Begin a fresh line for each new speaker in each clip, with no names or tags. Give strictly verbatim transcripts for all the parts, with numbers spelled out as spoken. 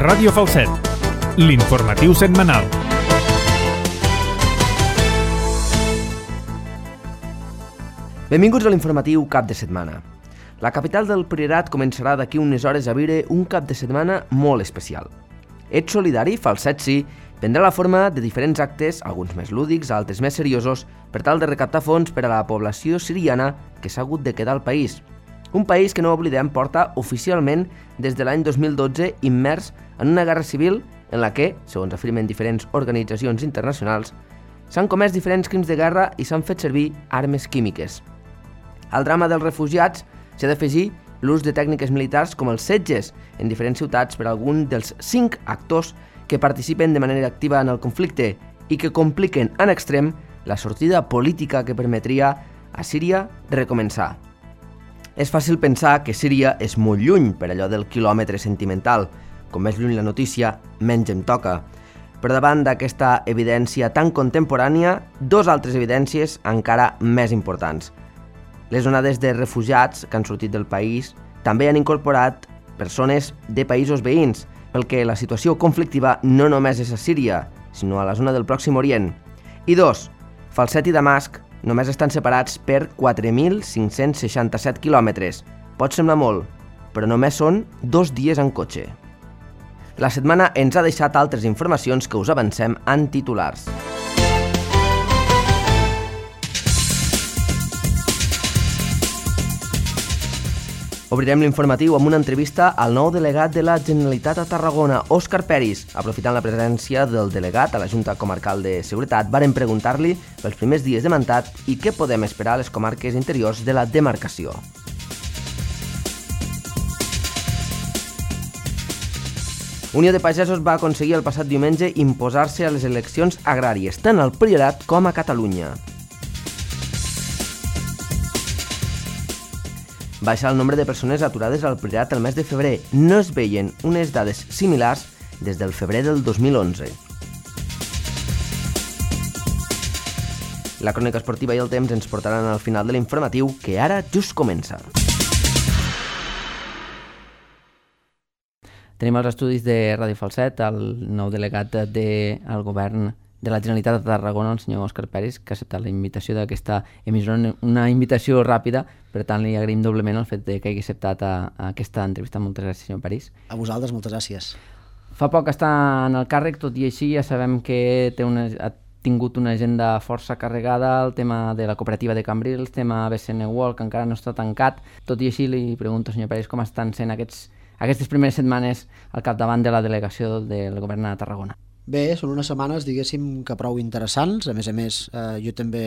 Ràdio Falset, l'informatiu setmanal.
Benvinguts a l'informatiu cap de setmana. La capital del Priorat començarà d'aquí unes hores a viure un cap de setmana molt especial. Ets solidari, Falset sí, prendrà la forma de diferents actes, alguns més lúdics, altres més seriosos, per tal de recaptar fons per a la població siriana que s'ha hagut de quedar al país. Un país que, no oblidem, porta oficialment des de l'any dos mil dotze immers en una guerra civil en la que, segons afirmen diferents organitzacions internacionals, s'han comès diferents crims de guerra i s'han fet servir armes químiques. Al drama dels refugiats s'ha d'afegir l'ús de tècniques militars com els setges en diferents ciutats per algun dels cinc actors que participen de manera activa en el conflicte i que compliquen en extrem la sortida política que permetria a Síria recomençar. És fàcil pensar que Síria és molt lluny per allò del quilòmetre sentimental. Com més lluny la notícia, menys em toca. Per davant d'aquesta evidència tan contemporània, dos altres evidències encara més importants. Les onades de refugiats que han sortit del país també han incorporat persones de països veïns, pel que la situació conflictiva no només és a Síria, sinó a la zona del Pròxim Orient. I dos, Falset i Damasc només estan separats per quatre mil cinc-cents seixanta-set quilòmetres. Pot semblar molt, però només són dos dies en cotxe. La setmana ens ha deixat altres informacions que us avancem en titulars. Obrirem l'informatiu amb una entrevista al nou delegat de la Generalitat a Tarragona, Òscar Peris. Aprofitant la presència del delegat a la Junta Comarcal de Seguretat, varen preguntar-li pels primers dies de mandat i què podem esperar a les comarques interiors de la demarcació. Unió de Pagesos va aconseguir el passat diumenge imposar-se a les eleccions agràries, tant al Priorat com a Catalunya. Baixa el nombre de persones aturades al Priorat el mes de febrer. No es veien unes dades similars des del febrer del dos mil onze. La crònica esportiva i el temps ens portaran al final de l'informatiu, que ara just comença. Tenim als estudis de Ràdio Falset el nou delegat del govern de la Generalitat de Tarragona, el senyor Òscar Peris, que ha acceptat la invitació d'aquesta emissora, una invitació ràpida, per tant li agraïm doblement el fet que hagi acceptat a, a aquesta entrevista. Moltes gràcies, senyor Peris.
A vosaltres, moltes gràcies.
Fa poc està en el càrrec, tot i així ja sabem que té una, ha tingut una agenda força carregada, el tema de la cooperativa de Cambrils, el tema B C N World, que encara no està tancat. Tot i així li pregunto, senyor Peris, com estan sent aquests, aquestes primeres setmanes al capdavant de la delegació del govern a Tarragona?
Bé, són unes setmanes, diguéssim, que prou interessants. A més a més, eh, jo també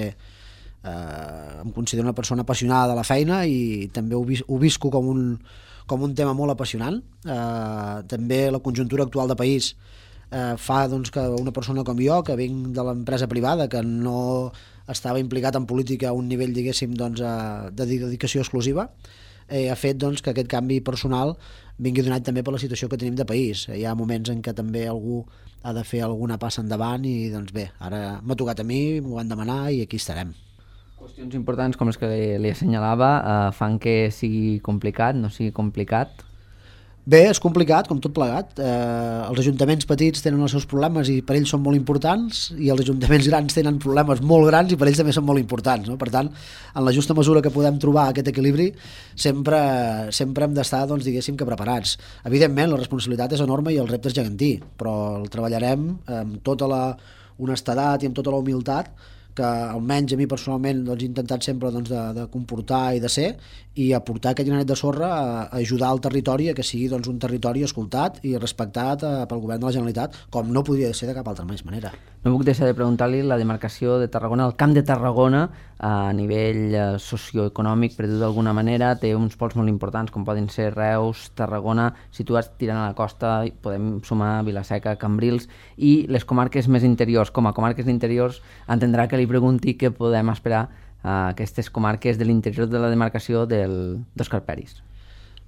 eh, em considero una persona apassionada de la feina i també ho, vis- ho visco com un, com un tema molt apassionant. Eh, també la conjuntura actual de país eh, fa doncs, que una persona com jo, que vinc de l'empresa privada, que no estava implicat en política a un nivell, diguéssim, doncs, eh, de dedicació exclusiva, eh, ha fet doncs, que aquest canvi personal vingui donat també per la situació que tenim de país. Hi ha moments en què també algú ha de fer alguna passa endavant i doncs bé, ara m'ha tocat a mi, m'ho van demanar i aquí estarem.
Qüestions importants com les que li assenyalava eh, fan que sigui complicat, no sigui complicat?
Bé, és complicat, com tot plegat. Eh, els ajuntaments petits tenen els seus problemes i per ells són molt importants, i els ajuntaments grans tenen problemes molt grans i per ells també són molt importants, no? Per tant, en la justa mesura que podem trobar aquest equilibri, sempre, sempre hem d'estar, doncs, diguéssim, que preparats. Evidentment, la responsabilitat és enorme i el repte és gegantí, però el treballarem amb tota la honestedat i amb tota la humilitat que almenys a mi personalment doncs, he intentat sempre doncs, de, de comportar i de ser, i aportar aquest granet de sorra a, a ajudar el territori a que sigui doncs, un territori escoltat i respectat eh, pel govern de la Generalitat, com no podria ser de cap altra més manera.
No puc deixar de preguntar-li la demarcació de Tarragona, el Camp de Tarragona, a nivell eh, socioeconòmic, per dir-ho d'alguna manera, té uns pols molt importants, com poden ser Reus, Tarragona, situats tirant a la costa, podem sumar Vila-seca, Cambrils, i les comarques més interiors. Com a comarques interiors, entendrà que li pregunti què podem esperar a aquestes comarques de l'interior de la demarcació del d'Òscar Peris.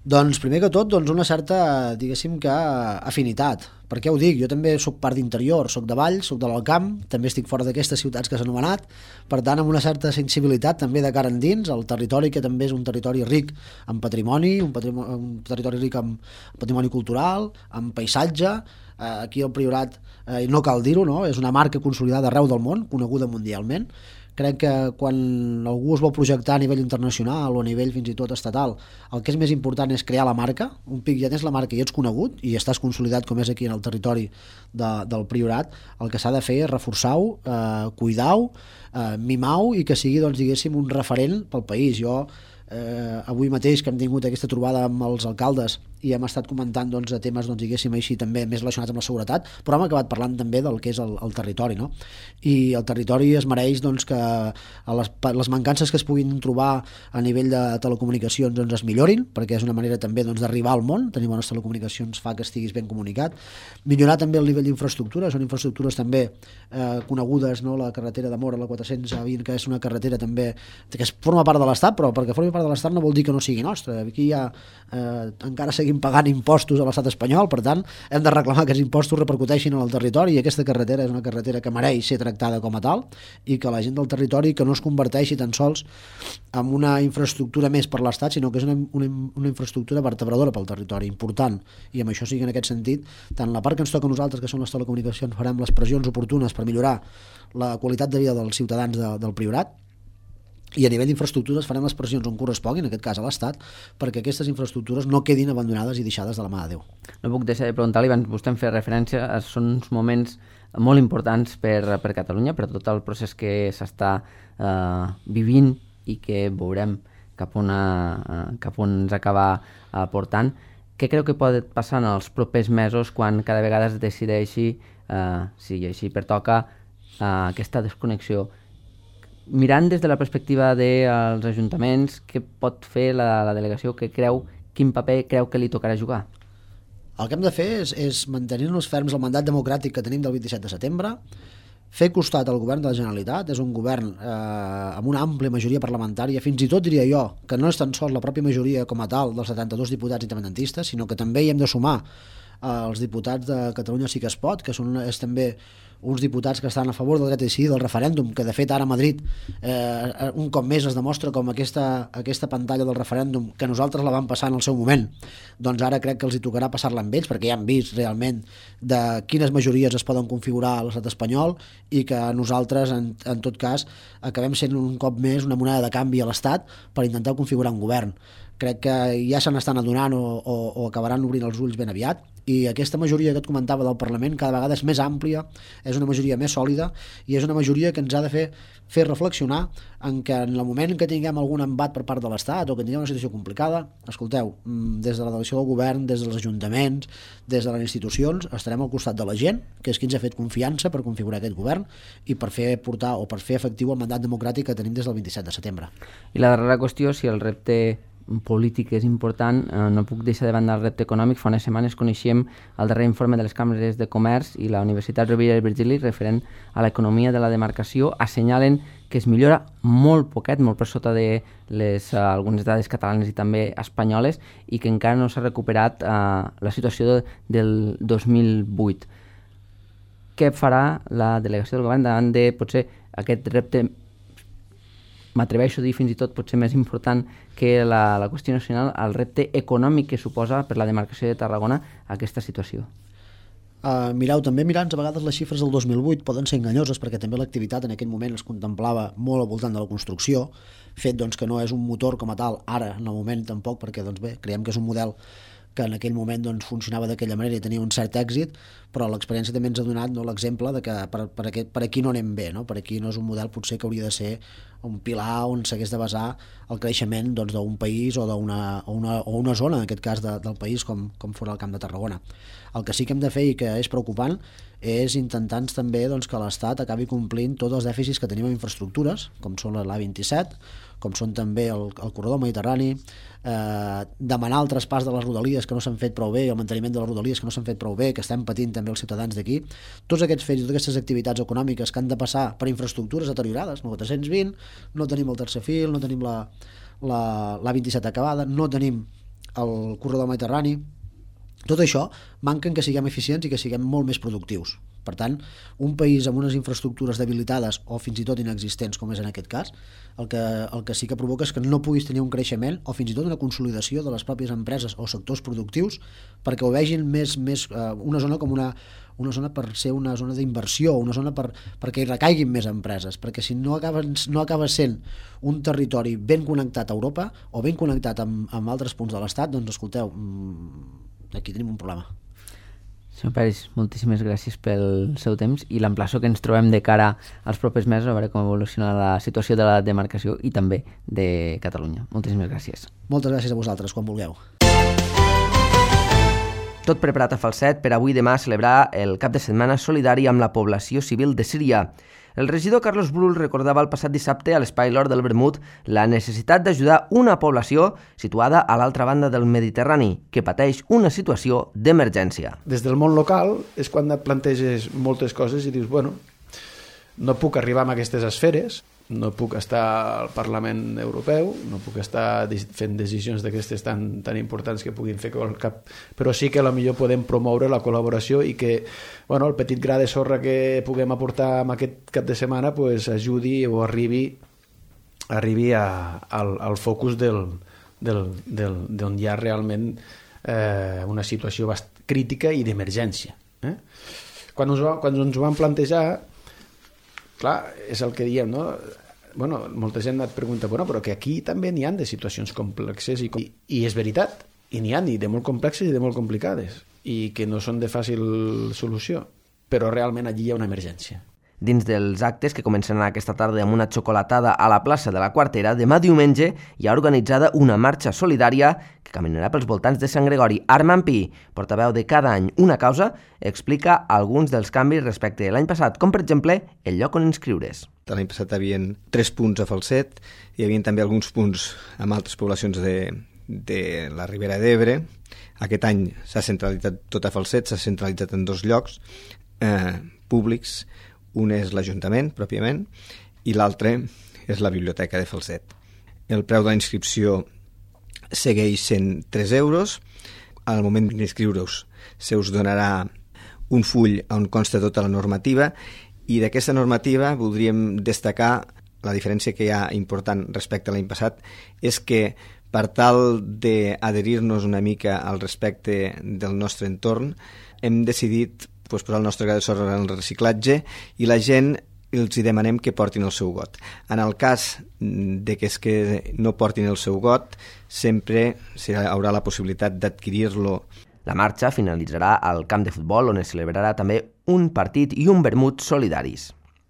Doncs primer que tot, doncs una certa, diguéssim que, afinitat. Per què ho dic? Jo també sóc part d'interior, sóc de Valls, sóc de l'Alt Camp, també estic fora d'aquestes ciutats que s'han anomenat, per tant amb una certa sensibilitat també de cara endins, el territori que també és un territori ric en patrimoni, un, patrimoni, un territori ric en patrimoni cultural, en paisatge, eh, aquí al Priorat, eh, no cal dir-ho, no? És una marca consolidada arreu del món, coneguda mundialment. Crec que quan algú es vol projectar a nivell internacional o a nivell fins i tot estatal, el que és més important és crear la marca. Un pic ja tens la marca i ets conegut i estàs consolidat com és aquí en el territori de, del Priorat. El que s'ha de fer és reforçar-ho, eh, cuidar-ho, eh, mimar-ho i que sigui, doncs, diguéssim, un referent pel país. Jo eh, avui mateix que hem tingut aquesta trobada amb els alcaldes i hem estat comentant, doncs, temes, doncs, diguéssim així, també més relacionats amb la seguretat, però hem acabat parlant també del que és el, el territori, no? I el territori es mereix, doncs, que les, les mancances que es puguin trobar a nivell de telecomunicacions, doncs, es millorin, perquè és una manera també, doncs, d'arribar al món. Tenir bones telecomunicacions fa que estiguis ben comunicat. Millorar també el nivell d'infraestructures, són infraestructures també eh, conegudes, no? La carretera de Móra, la quatre-cents vint, que és una carretera també que es forma part de l'Estat, però perquè formi part de l'Estat no vol dir que no sigui nostra. Aquí ja eh, encara seguim pagant impostos a l'estat espanyol, per tant hem de reclamar que els impostos repercuteixin en el territori, i aquesta carretera és una carretera que mereix ser tractada com a tal i que la gent del territori que no es converteixi tan sols en una infraestructura més per l'estat, sinó que és una, una, una infraestructura vertebradora pel territori, important, i amb això sí que en aquest sentit tant la part que ens toca a nosaltres, que són les telecomunicacions, farem les pressions oportunes per millorar la qualitat de vida dels ciutadans de, del Priorat, i a nivell d'infraestructures farem les pressions on corresponguin, en aquest cas a l'Estat, perquè aquestes infraestructures no quedin abandonades i deixades de la mà de Déu.
No puc deixar de preguntar-li, abans vostè em feia referència, són uns moments molt importants per, per Catalunya, per tot el procés que s'està eh, vivint i que veurem cap, una, eh, cap on ens acaba eh, portant. Què creu que pot passar en els propers mesos quan cada vegada es decideixi, eh, si així pertoca, eh, aquesta desconnexió? Mirant des de la perspectiva dels ajuntaments, què pot fer la, la delegació, que creu, quin paper creu que li tocarà jugar?
El que hem de fer és, és mantenir-nos ferms el mandat democràtic que tenim del vint-i-set de setembre, fer costat al govern de la Generalitat. És un govern eh, amb una àmplia majoria parlamentària, fins i tot diria jo que no és tan sols la pròpia majoria com a tal dels setanta-dos diputats independentistes, sinó que també hi hem de sumar eh, els diputats de Catalunya Sí que es pot, que són és també uns diputats que estan a favor del dret a decidir, del referèndum, que de fet ara a Madrid eh, un cop més es demostra com aquesta, aquesta pantalla del referèndum, que nosaltres la vam passar en el seu moment, doncs ara crec que els hi tocarà passar-la amb ells, perquè ja han vist realment de quines majories es poden configurar a l'estat espanyol i que nosaltres, en, en tot cas, acabem sent un cop més una moneda de canvi a l'Estat per intentar configurar un govern. Crec que ja se n'estan adonant o, o, o acabaran obrint els ulls ben aviat, i aquesta majoria que et comentava del Parlament cada vegada és més àmplia, és una majoria més sòlida i és una majoria que ens ha de fer, fer reflexionar en que en el moment en què tinguem algun embat per part de l'Estat o que tinguem una situació complicada, escolteu, des de la delegació del govern, des dels ajuntaments, des de les institucions, estarem al costat de la gent, que és qui ens ha fet confiança per configurar aquest govern i per fer portar o per fer efectiu el mandat democràtic que tenim des del vint-i-set de setembre.
I la darrera qüestió, si el repte polític és important, eh, no puc deixar de banda el repte econòmic. Fa unes setmanes coneixíem el darrer informe de les càmeres de comerç i la Universitat Rovira i Virgili referent a l'economia de la demarcació. Assenyalen que es millora molt poquet, molt per sota de les, uh, algunes dades catalanes i també espanyoles, i que encara no s'ha recuperat uh, la situació de, del dos mil vuit. Què farà la delegació del govern davant de, potser, aquest repte, m'atreveixo a dir fins i tot potser més important que la, la qüestió nacional, el repte econòmic que suposa per la demarcació de Tarragona aquesta situació?
Uh, mireu, també mirant a vegades les xifres del dos mil vuit poden ser enganyoses, perquè també l'activitat en aquell moment es contemplava molt al voltant de la construcció, fet doncs, que no és un motor com a tal ara, en el moment tampoc, perquè doncs, bé, creiem que és un model que en aquell moment doncs, funcionava d'aquella manera i tenia un cert èxit, però l'experiència també ens ha donat, no, l'exemple de que per, per, aquest, per aquí no anem bé, no? Per aquí no és un model potser que hauria de ser un pilar on s'hagués de basar el creixement doncs, d'un país o d'una o una, o una zona, en aquest cas de, del país, com, com fora el Camp de Tarragona. El que sí que hem de fer i que és preocupant és intentar també doncs, que l'Estat acabi complint tots els dèficits que tenim en infraestructures, com són l'A vint-i-set, com són també el, el corredor mediterrani, eh, demanar el traspàs de les rodalies que no s'han fet prou bé, el manteniment de les rodalies que no s'han fet prou bé, que estem patint també els ciutadans d'aquí. Tots aquests fets i totes aquestes activitats econòmiques que han de passar per infraestructures deteriorades, no quatre-cents vint, no tenim el tercer fil, no tenim la, la, l'A vint-i-set acabada, no tenim el corredor mediterrani. Tot això manca en que siguem eficients i que siguem molt més productius. Per tant, un país amb unes infraestructures debilitades o fins i tot inexistents, com és en aquest cas, el que, el que sí que provoca és que no puguis tenir un creixement o fins i tot una consolidació de les pròpies empreses o sectors productius perquè ho vegin més, més eh, una zona com una, una zona per ser una zona d'inversió, una zona per, perquè hi recaiguin més empreses, perquè si no acaba, no acaba sent un territori ben connectat a Europa o ben connectat amb, amb altres punts de l'Estat, doncs escolteu, aquí tenim un problema.
Senyor Peris, moltíssimes gràcies pel seu temps i l'emplaço que ens trobem de cara als propers mesos a veure com evoluciona la situació de la demarcació i també de Catalunya. Moltíssimes gràcies.
Moltes gràcies a vosaltres, quan vulgueu.
Tot preparat a Falset per avui demà celebrar el cap de setmana solidari amb la població civil de Síria. El regidor Carlos Brull recordava el passat dissabte a l'Espai L'Hort del Vermut la necessitat d'ajudar una població situada a l'altra banda del Mediterrani, que pateix una situació d'emergència.
Des del món local és quan et planteges moltes coses i dius, bueno, no puc arribar a aquestes esferes, no puc estar al Parlament Europeu, no puc estar fent decisions d'aquestes tan, tan importants que puguin fer cap... Però sí que potser podem promoure la col·laboració i que bueno, el petit gra de sorra que puguem aportar en aquest cap de setmana pues, ajudi o arribi, arribi a, al, al focus del, del, del, d'on hi ha realment eh, una situació bast crítica i d'emergència. Eh? Quan, us, quan ens ho vam plantejar, clar, és el que diem, no? Bueno, molta gent et pregunta, bueno, però que aquí també n'hi ha de situacions complexes i, i, i és veritat, i n'hi ha ni de molt complexes i de molt complicades i que no són de fàcil solució, però realment allí hi ha una emergència.
Dins dels actes que començaran aquesta tarda amb una xocolatada a la plaça de la Quartera, demà diumenge hi ha organitzada una marxa solidària que caminarà pels voltants de Sant Gregori. Armand Pi, portaveu de Cada any una causa, explica alguns dels canvis respecte a l'any passat, com per exemple el lloc on inscriure's.
L'any passat hi havia tres punts a Falset, hi havia també alguns punts amb altres poblacions de, de la Ribera d'Ebre. Aquest any s'ha centralitzat tot a Falset, s'ha centralitzat en dos llocs eh, públics. Un és l'Ajuntament, pròpiament, i l'altre és la Biblioteca de Falset. El preu de la inscripció segueix sent tres euros. Al moment d'inscriure-us se us donarà un full on consta tota la normativa i d'aquesta normativa voldríem destacar la diferència que hi ha important respecte a l'any passat és que per tal d'adherir-nos una mica al respecte del nostre entorn hem decidit pues, posar el nostre gra de sorra en el reciclatge i la gent els hi demanem que portin el seu got. En el cas de que, és que no portin el seu got, sempre hi haurà la possibilitat d'adquirir-lo.
La marxa finalitzarà al camp de futbol, on es celebrarà també un partit i un vermut solidaris.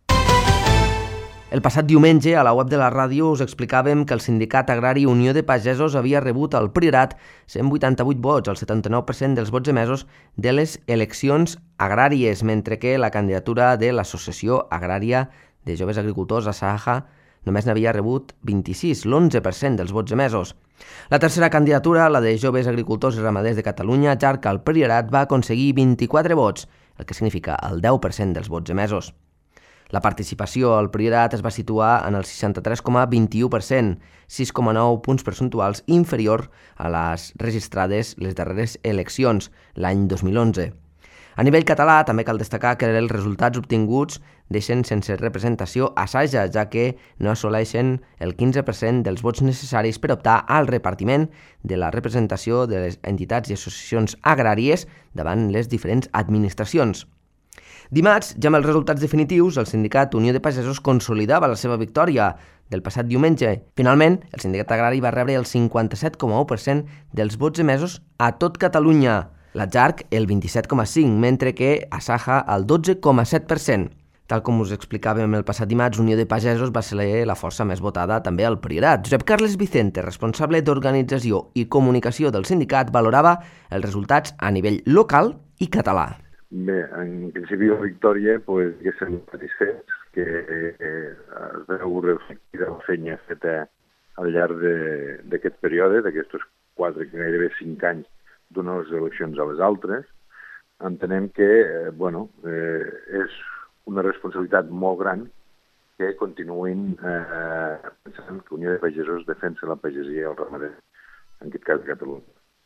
El passat diumenge, a la web de la ràdio, us explicàvem que el Sindicat Agrari Unió de Pagesos havia rebut al Priorat cent vuitanta-vuit vots, el setanta-nou per cent dels vots emesos de les eleccions agràries, mentre que la candidatura de l'Associació Agrària de Joves Agricultors, ASAJA, només n'havia rebut vint-i-sis, l'onze per cent dels vots emesos. La tercera candidatura, la de Joves Agricultors i Ramaders de Catalunya, Jarca al Priorat, va aconseguir vint-i-quatre vots, el que significa el deu per cent dels vots emesos. La participació al Priorat es va situar en el seixanta-tres coma vint-i-u per cent, sis coma nou punts percentuals inferior a les registrades les darreres eleccions, l'any dos mil onze. A nivell català, també cal destacar que els resultats obtinguts deixen sense representació a Saja, ja que no assoleixen el quinze per cent dels vots necessaris per optar al repartiment de la representació de les entitats i associacions agràries davant les diferents administracions. Dimarts, ja amb els resultats definitius, el sindicat Unió de Pagesos consolidava la seva victòria del passat diumenge. Finalment, el sindicat agrari va rebre el cinquanta-set coma u per cent dels vots emesos a tot Catalunya, la Jarc el vint-i-set coma cinc per cent, mentre que ASAJA el dotze coma set per cent. Tal com us explicàvem el passat dimarts, Unió de Pagesos va ser la força més votada també al Priorat. Josep Carles Vicente, responsable d'organització i comunicació del sindicat, valorava els resultats a nivell local i català.
Bé, en principi la victòria, pues, que estem satisfets, que eh, es veu reflectida la feina feta al llarg d'aquest període, d'aquests quatre, gairebé cinc anys, d'unes eleccions a les altres. Entenem que, eh, bueno, eh, és una responsabilitat molt gran que continuïn eh, pensant que Unió de Pagesos defensa la pagesia i el ramader, en aquest cas de Catalunya.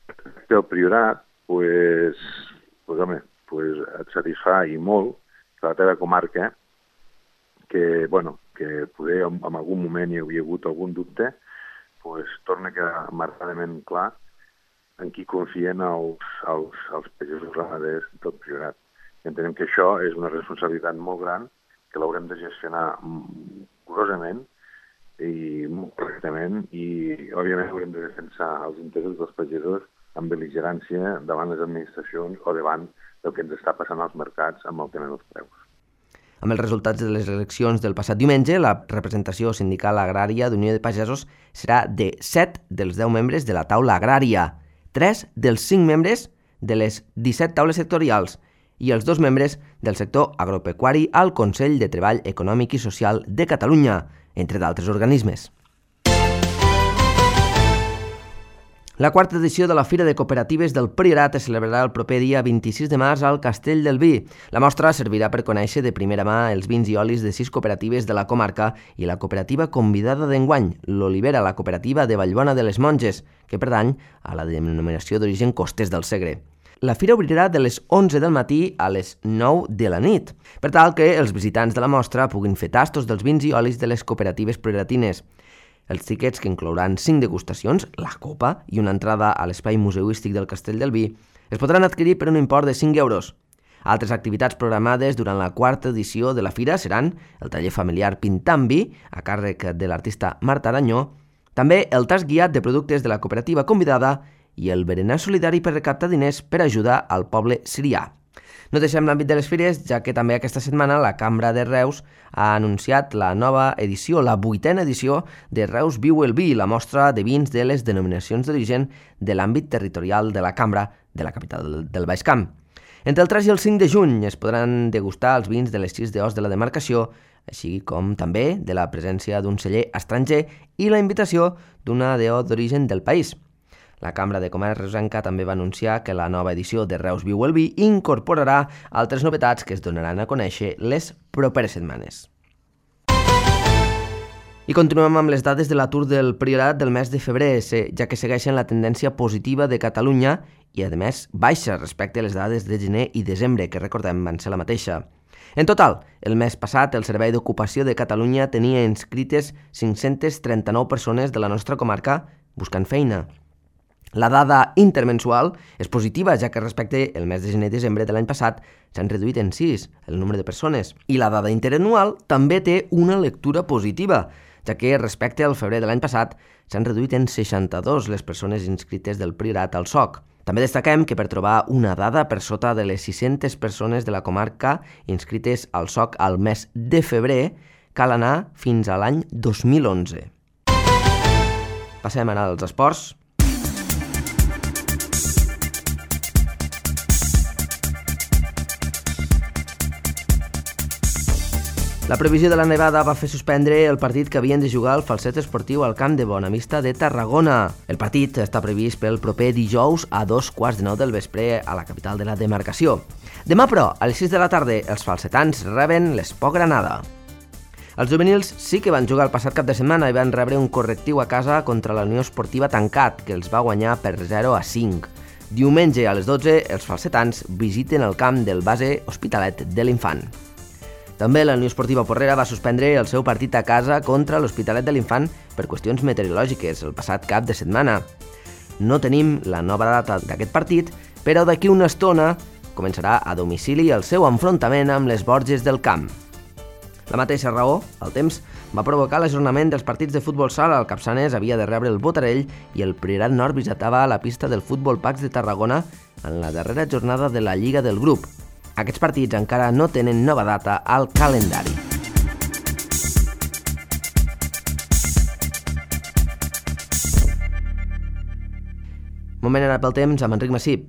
El Priorat, pues, pues, home, pues et satisfà i molt que la teva comarca, que, bueno, que poder en, en algun moment hi havia hagut algun dubte, pues, torna a quedar marcadament clar en qui confien els, els, els pagesos ramaders del Priorat. I entenem que això és una responsabilitat molt gran que l'haurem de gestionar curosament i molt correctament i, òbviament, haurem de defensar els interessos dels pagesos amb bel·ligerància davant les administracions o davant del que ens està passant als mercats amb el tema dels preus.
Amb els resultats de les eleccions del passat diumenge, la representació sindical agrària d'Unió de Pagesos serà de set dels deu membres de la taula agrària, tres dels cinc membres de les disset taules sectorials i els dos membres del sector agropecuari al Consell de Treball Econòmic i Social de Catalunya, entre d'altres organismes. La quarta edició de la Fira de Cooperatives del Priorat es celebrarà el proper dia vint-i-sis de març al Castell del Vi. La mostra servirà per conèixer de primera mà els vins i olis de sis cooperatives de la comarca i la cooperativa convidada d'enguany, l'Olivera, la cooperativa de Vallbona de les Monges, que pertany a la denominació d'origen Costers del Segre. La fira obrirà de les onze del matí a les nou de la nit, per tal que els visitants de la mostra puguin fer tastos dels vins i olis de les cooperatives prioratines. Els tiquets, que inclouran cinc degustacions, la copa i una entrada a l'espai museístic del Castell del Vi, es podran adquirir per un import de cinc euros. Altres activitats programades durant la quarta edició de la fira seran el taller familiar Pintant Vi, a càrrec de l'artista Marta Aranyó, també el tas guiat de productes de la cooperativa convidada i el berenar solidari per recaptar diners per ajudar al poble sirià. No deixem l'àmbit de les fires, ja que també aquesta setmana la Cambra de Reus ha anunciat la nova edició, la vuitena edició de Reus Viu el Vi, la mostra de vins de les denominacions d'origen de l'àmbit territorial de la Cambra de la capital del Baix Camp. Entre el tres i el cinc de juny es podran degustar els vins de les sis d'os de la demarcació, així com també de la presència d'un celler estranger i la invitació d'una D O d'origen del país. La Cambra de Comerç reusenca també va anunciar que la nova edició de Reus Viu el Vi incorporarà altres novetats que es donaran a conèixer les properes setmanes. I continuem amb les dades de l'atur del Priorat del mes de febrer, ja que segueixen la tendència positiva de Catalunya i, a més, baixa respecte a les dades de gener i desembre, que recordem van ser la mateixa. En total, el mes passat, el Servei d'Ocupació de Catalunya tenia inscrites cinc-centes trenta-nou persones de la nostra comarca buscant feina. La dada intermensual és positiva, ja que respecte el mes de gener i desembre de l'any passat s'han reduït en sis el nombre de persones. I la dada interanual també té una lectura positiva, ja que respecte al febrer de l'any passat s'han reduït en seixanta-dos les persones inscrites del Priorat al S O C. També destaquem que per trobar una dada per sota de les sis-centes persones de la comarca inscrites al S O C al mes de febrer cal anar fins a l'any dos mil onze. Passem ara als esports. La previsió de la nevada va fer suspendre el partit que havien de jugar al Falset Esportiu al camp de Bonavista de Tarragona. El partit està previst pel proper dijous a dos quarts de nou del vespre a la capital de la demarcació. Demà, però, a les sis de la tarda, els falsetans reben l'Esport Granada. Els juvenils sí que van jugar el passat cap de setmana i van rebre un correctiu a casa contra la Unió Esportiva Tancat, que els va guanyar per zero a cinc. Diumenge a les dotze, els falsetans visiten el camp del base Hospitalet de l'Infant. També la Unió Esportiva Porrera va suspendre el seu partit a casa contra l'Hospitalet de l'Infant per qüestions meteorològiques el passat cap de setmana. No tenim la nova data d'aquest partit, però d'aquí una estona començarà a domicili el seu enfrontament amb les Borges del Camp. La mateixa raó, el temps, va provocar l'ajornament dels partits de futbol sala. El Capçanes havia de rebre el Botarell i el Priorat Nord visitava la pista del Futbol Pax de Tarragona en la darrera jornada de la Lliga del Grup. Aquests partits encara no tenen nova data al calendari. Moment ara pel temps amb Enric Massip.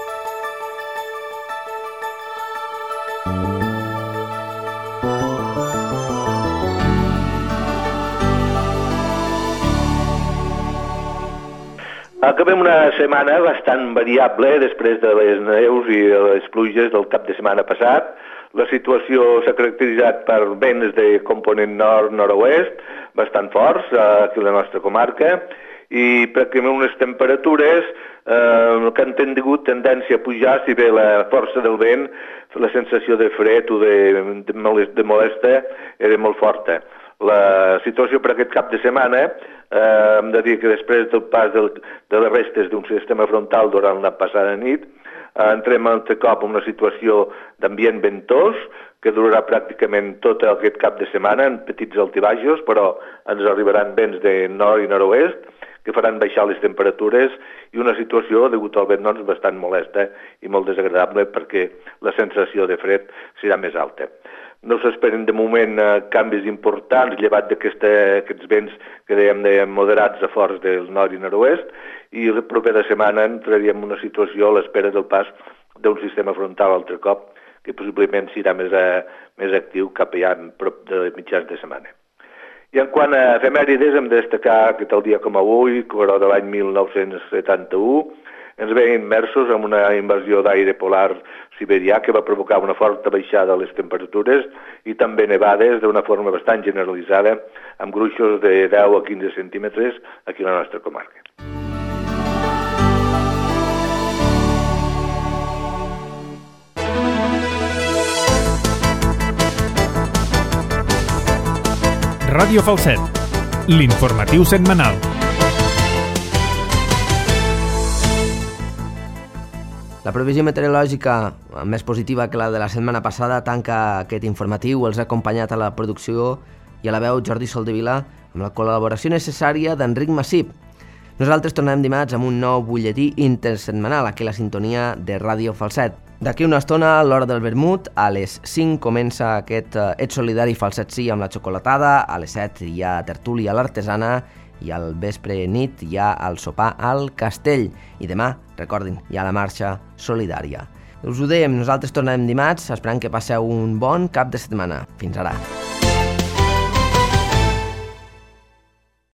Acabem una setmana bastant variable després de les neus i les pluges del cap de setmana passat. La situació s'ha caracteritzat per vents de component nord-nord-oest, bastant forts aquí a la nostra comarca, i pràcticament unes temperatures eh, que han tingut tendència a pujar, si bé la força del vent, la sensació de fred o de, de, de molesta era molt forta. La situació per aquest cap de setmana, eh, hem de dir que després del pas del, de les restes d'un sistema frontal durant la passada nit, eh, entrem altre cop en una situació d'ambient ventós, que durarà pràcticament tot aquest cap de setmana, en petits altibaixos, però ens arribaran vents de nord i nord-oest, que faran baixar les temperatures, i una situació, degut al vent, doncs, bastant molesta i molt desagradable, perquè la sensació de fred serà més alta. No s'esperen de moment eh, canvis importants, llevat d'aquests vents que dèiem de moderats a forts del nord i nord-oest, i la propera setmana entraríem en una situació a l'espera del pas d'un sistema frontal altre cop, que possiblement serà més, a, més actiu cap allà prop de mitjans de setmana. I en quant a efemèrides, hem de destacar que tal dia com avui, però de l'any mil nou-cents setanta-u, ens veiem immersos en una invasió d'aire polar siberià que va provocar una forta baixada de les temperatures i també nevades d'una forma bastant generalitzada, amb gruixos de deu a quinze centímetres aquí a la nostra comarca.
Ràdio Falset, l'informatiu setmanal.
La previsió meteorològica més positiva que la de la setmana passada tanca aquest informatiu. Els ha acompanyat a la producció i a la veu Jordi Soldevila amb la col·laboració necessària d'Enric Massip. Nosaltres tornem dimarts amb un nou butlletí intersetmanal, aquí a la sintonia de Ràdio Falset. D'aquí una estona, a l'hora del vermut, a les cinc comença aquest Et Solidari Falset Sí amb la xocolatada, a les set hi ha tertúlia a l'artesana i al vespre nit hi ha el sopar al castell. I demà, recordin, hi ha la marxa solidària. Us ho dèiem, nosaltres tornem dimarts, esperant que passeu un bon cap de setmana. Fins ara.